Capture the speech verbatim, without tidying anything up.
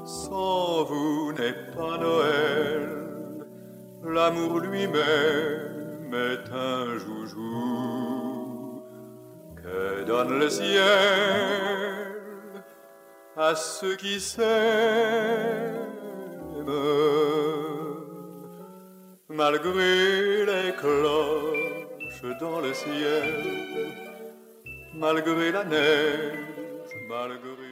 Sans vous n'est pas Noël, l'amour lui-même est un joujou que donne le ciel à ceux qui s'aiment. Malgré les cloches dans le ciel, malgré la neige, malgré